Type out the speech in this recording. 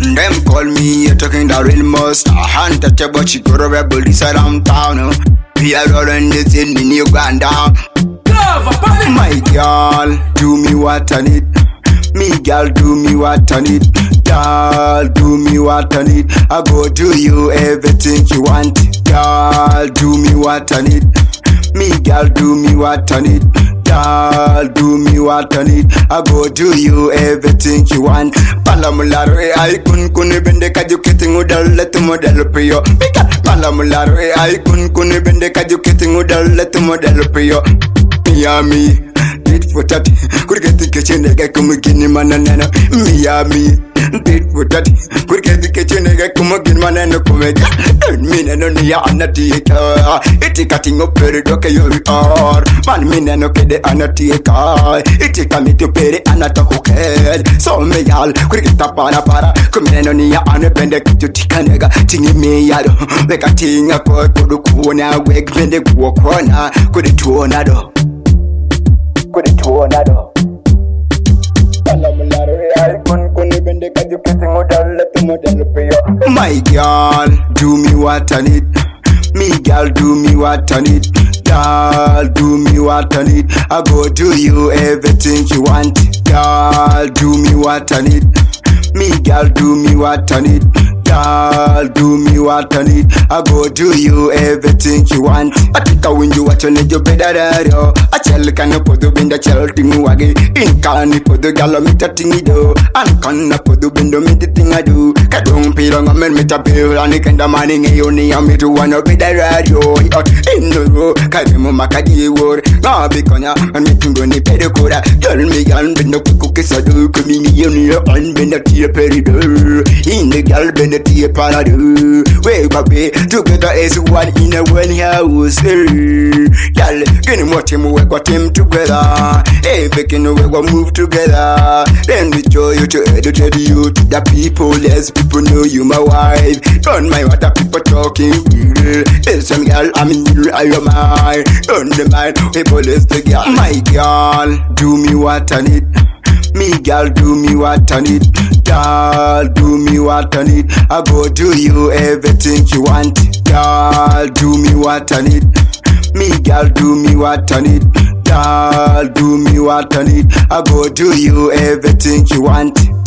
Them call me a talking the real most. A untouchable, she go to rebel this around town. We are rolling this in the new grand down. My girl, do me what I need. Me girl, do me what I need. Girl, do me what I need. I go do you everything you want. Girl, do me what I need. Me girl, do me what I need. Girl, do me what I need. I go do you everything you want. Palamulare ay kun bende kajuketing udal let model prio. Palamulare ay kun bende kajuketing udal let model prio. Miami, did for that. Could get the kitchen egg come again, manana. Miami, did for that. Could get the kitchen egg come again, manana. Come again. Mean and only anatica. It's a cutting up very doke you are. Man, mean and okay, the anatica. It's a coming to pay the anatoke. So me all could get up para. Come in on the anapendek to Tikanega. Tingy me yado. Like a ting up for Kudukuna, wake Vendek walk on. Could it to another? Could it to another? My girl, do me what I need. Me girl, do me what I need. Girl, do me what I need. I go do you everything you want. Girl, do me what I need. Me girl, do me what I need. Girl, do me what I need. I go do you everything you want. I think I win you what you need, you better than I tell can put the window thing waggy. In can put the galomita thing do. And can put the window me the thing I do. Kadung pilong a man met a bill and it can the money only a me to one of the radio. In the road, Kadimu Makadi word. Now because I'm making money pedicura. Tell me and been the cookies I do. Communion and been a tea period. In the gal been a tea paradu. Wake up together as one in a one house. Gal, can watch him work what him together. Hey, making a work move together. Then we joy you to educate you to the people. Yes, people know you my wife. Don't mind what the people talking. It's some girl, I'm in you, I am mine. Don't mind people is the girl. My girl, do me what I need. Me girl, do me what I need. Girl, do me what I need. I go do you everything you want. Girl, do me what I need. Me girl, do me what I need. Girl, do me what I need. I go do you everything you want.